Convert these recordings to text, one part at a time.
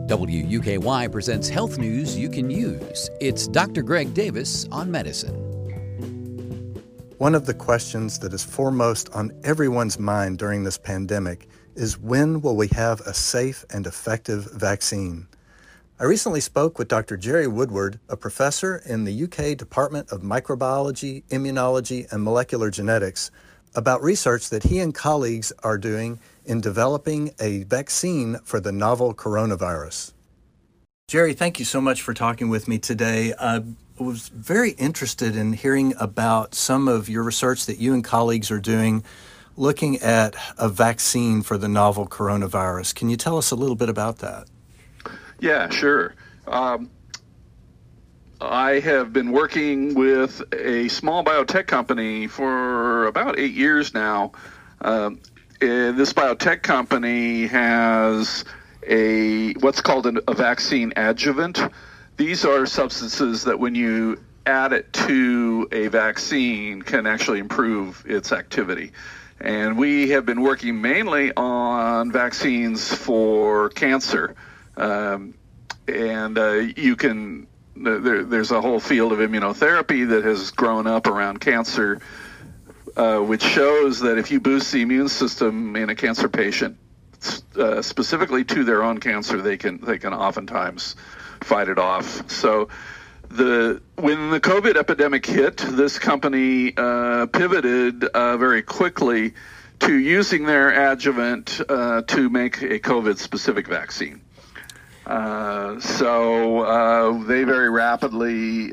WUKY presents health news you can use. It's Dr. Greg Davis on medicine. One of the questions that is foremost on everyone's mind during this pandemic is when will we have a safe and effective vaccine? I recently spoke with Dr. Jerry Woodward, a professor in the UK Department of Microbiology, Immunology, and Molecular Genetics, about research that he and colleagues are doing in developing a vaccine for the novel coronavirus. Jerry, thank you so much for talking with me today. I was very interested in hearing about some of your research that you and colleagues are doing looking at a vaccine for the novel coronavirus. Can you tell us a little bit about that? Yeah, sure. I have been working with a small biotech company for about 8 years now. This biotech company has what's called a vaccine adjuvant. These are substances that when you add it to a vaccine can actually improve its activity. And we have been working mainly on vaccines for cancer. There's a whole field of immunotherapy that has grown up around cancer, which shows that if you boost the immune system in a cancer patient, specifically to their own cancer, they can oftentimes fight it off. So when the COVID epidemic hit, this company pivoted very quickly to using their adjuvant to make a COVID-specific vaccine. So they very rapidly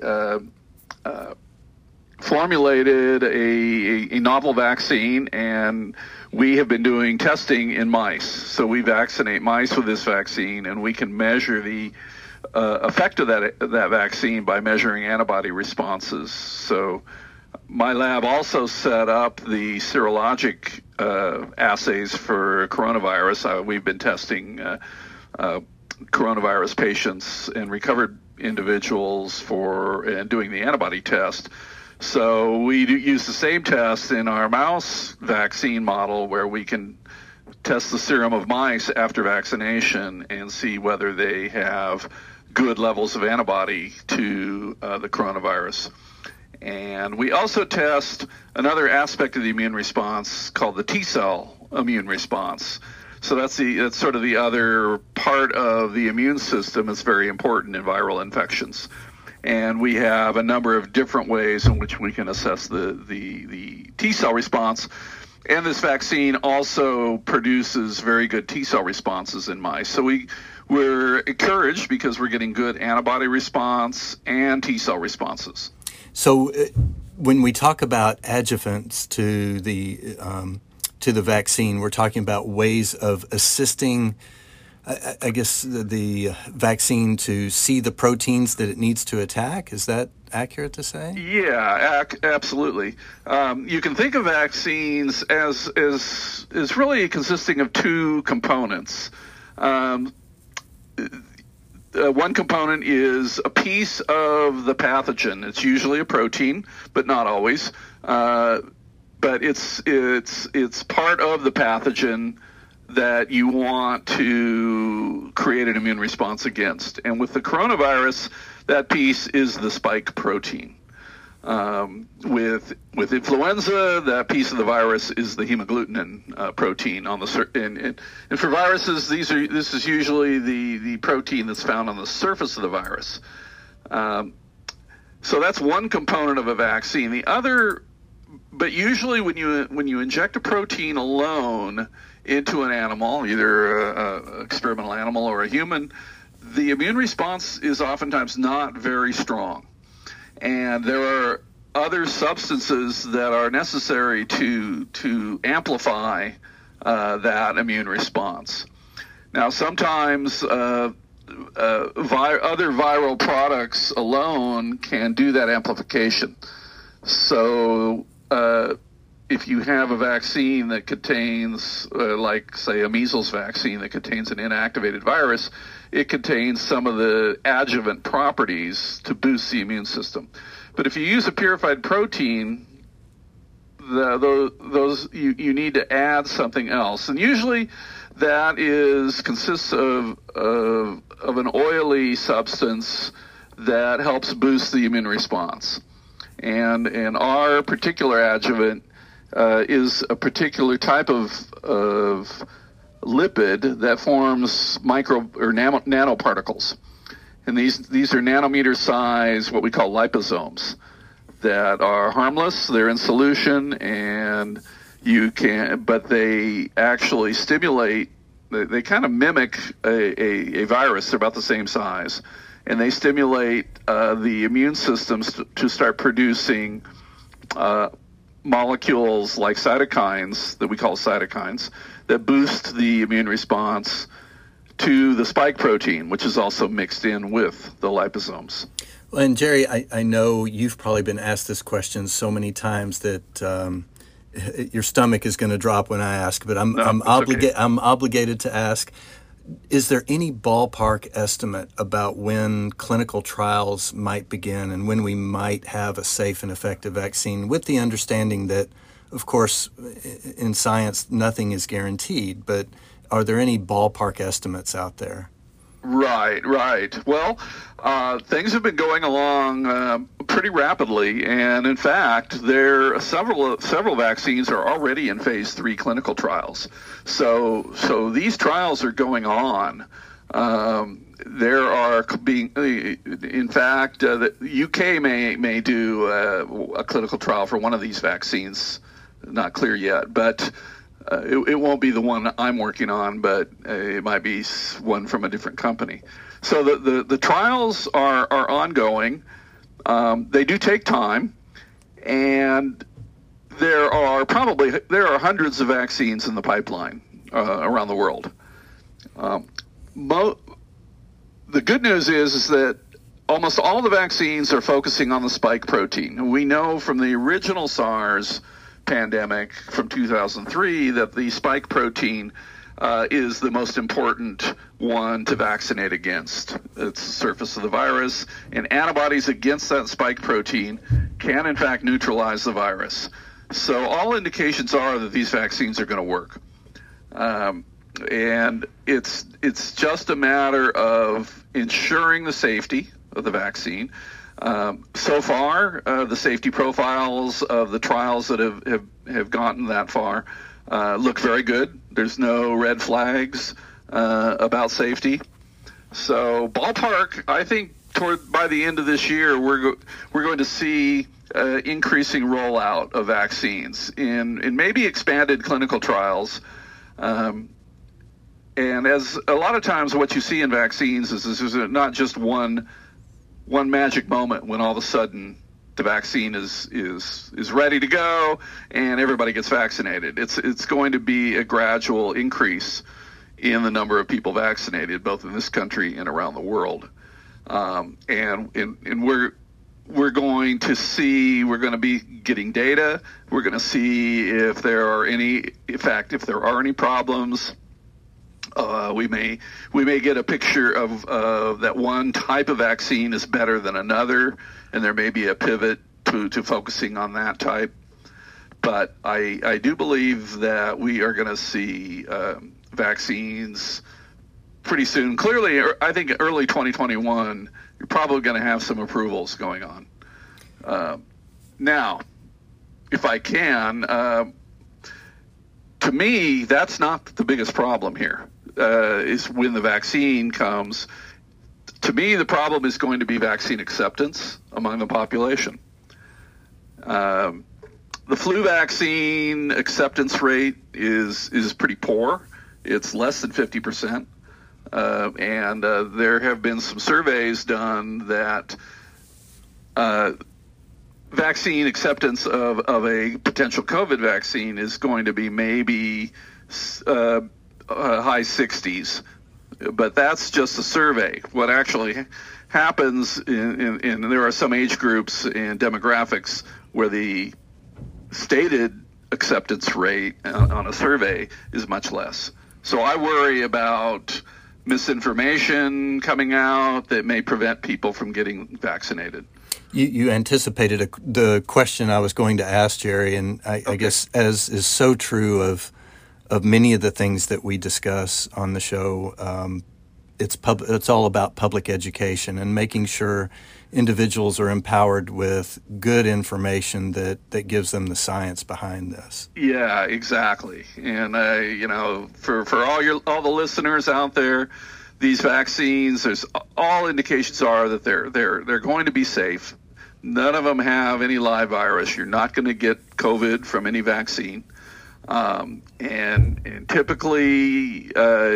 formulated a novel vaccine, and we have been doing testing in mice. So we vaccinate mice with this vaccine, and we can measure the effect of that vaccine by measuring antibody responses. So my lab also set up the serologic assays for coronavirus. We've been testing coronavirus patients and recovered individuals and doing the antibody test. So we use the same test in our mouse vaccine model where we can test the serum of mice after vaccination and see whether they have good levels of antibody to the coronavirus. And we also test another aspect of the immune response called the T-cell immune response. So that's sort of the other part of the immune system that's very important in viral infections. And we have a number of different ways in which we can assess the T-cell response. And this vaccine also produces very good T-cell responses in mice. So we're encouraged because we're getting good antibody response and T-cell responses. So when we talk about adjuvants to the vaccine, we're talking about ways of assisting, I guess, the vaccine to see the proteins that it needs to attack. Is that accurate to say? Yeah, absolutely. You can think of vaccines as really consisting of two components. One component is a piece of the pathogen. It's usually a protein, but not always. But it's part of the pathogen that you want to create an immune response against. And with the coronavirus, that piece is the spike protein. With influenza, that piece of the virus is the hemagglutinin protein on the and for viruses, this is usually the protein that's found on the surface of the virus. So that's one component of a vaccine. The other, but usually when you inject a protein alone into an animal, either an experimental animal or a human, the immune response is oftentimes not very strong. And there are other substances that are necessary to amplify that immune response. Now, sometimes other viral products alone can do that amplification. So if you have a vaccine that contains, like, say, a measles vaccine that contains an inactivated virus, it contains some of the adjuvant properties to boost the immune system. But if you use a purified protein, you need to add something else. And usually that consists of an oily substance that helps boost the immune response. And our particular adjuvant is a particular type of lipid that forms nanoparticles. And these are nanometer size, what we call liposomes, that are harmless. They're in solution, and but they actually stimulate. They kind of mimic a virus. They're about the same size, and they stimulate the immune systems to start producing molecules like cytokines, that we call cytokines, that boost the immune response to the spike protein, which is also mixed in with the liposomes. Well, and Jerry, I know you've probably been asked this question so many times that your stomach is going to drop when I ask, but I'm obligated to ask. Is there any ballpark estimate about when clinical trials might begin and when we might have a safe and effective vaccine, with the understanding that, of course, in science, nothing is guaranteed, but are there any ballpark estimates out there? Right. Well, things have been going along pretty rapidly, and in fact, several vaccines are already in phase 3 clinical trials. So these trials are going on. There are being, in fact, the UK may do a clinical trial for one of these vaccines. Not clear yet, but it won't be the one I'm working on, but it might be one from a different company. So the trials are ongoing. They do take time, and there are hundreds of vaccines in the pipeline around the world. The good news is that almost all the vaccines are focusing on the spike protein. We know from the original SARS pandemic from 2003 that the spike protein is the most important one to vaccinate against. It's the surface of the virus, and antibodies against that spike protein can in fact neutralize the virus. So all indications are that these vaccines are going to work. And it's just a matter of ensuring the safety of the vaccine. So far, the safety profiles of the trials that have gotten that far look very good. There's no red flags about safety. So ballpark, I think by the end of this year, we're going to see increasing rollout of vaccines in maybe expanded clinical trials. And as a lot of times what you see in vaccines is not just one magic moment when all of a sudden the vaccine is ready to go and everybody gets vaccinated. It's going to be a gradual increase in the number of people vaccinated, both in this country and around the world. And we're going to be getting data. We're going to see if there are any problems. We may get a picture of that one type of vaccine is better than another, and there may be a pivot to focusing on that type. But I do believe that we are going to see vaccines pretty soon. Clearly, I think early 2021, you're probably going to have some approvals going on. Now, if I can, to me, that's not the biggest problem here. Is when the vaccine comes. To me, the problem is going to be vaccine acceptance among the population. The flu vaccine acceptance rate is pretty poor. It's less than 50%. And there have been some surveys done that vaccine acceptance of a potential COVID vaccine is going to be maybe high 60s, but that's just a survey. What actually happens in there are some age groups and demographics where the stated acceptance rate on a survey is much less. So I worry about misinformation coming out that may prevent people from getting vaccinated. You anticipated the question I was going to ask, Jerry, and I guess as is so true of of many of the things that we discuss on the show. It's all about public education and making sure individuals are empowered with good information that gives them the science behind this. Yeah, exactly. And for all the listeners out there, these vaccines, there's all indications are that they're going to be safe. None of them have any live virus. You're not going to get COVID from any vaccine, and typically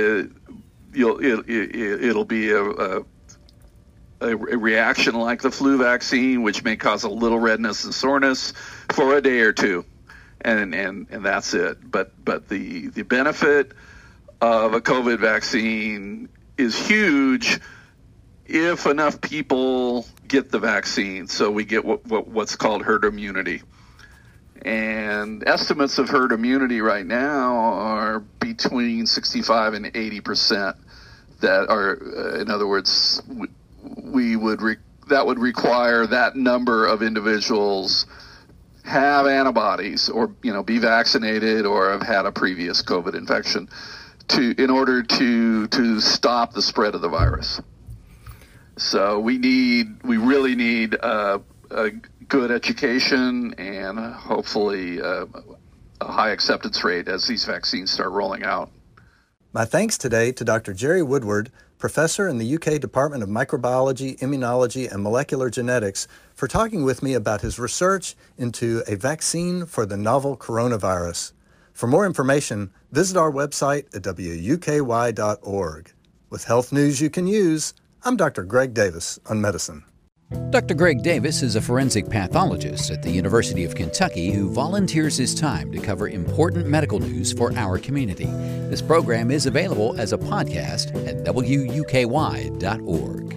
it'll be a reaction like the flu vaccine, which may cause a little redness and soreness for a day or two, and that's it. But the benefit of a COVID vaccine is huge if enough people get the vaccine, so we get what's called herd immunity. And estimates of herd immunity right now are between 65 and 80%. That are, in other words, that would require that number of individuals have antibodies or be vaccinated or have had a previous COVID infection in order to stop the spread of the virus. So we really need a good education and hopefully a high acceptance rate as these vaccines start rolling out. My thanks today to Dr. Jerry Woodward, professor in the UK Department of Microbiology, Immunology, and Molecular Genetics, for talking with me about his research into a vaccine for the novel coronavirus. For more information, visit our website at wuky.org. With health news you can use, I'm Dr. Greg Davis on medicine. Dr. Greg Davis is a forensic pathologist at the University of Kentucky who volunteers his time to cover important medical news for our community. This program is available as a podcast at wuky.org.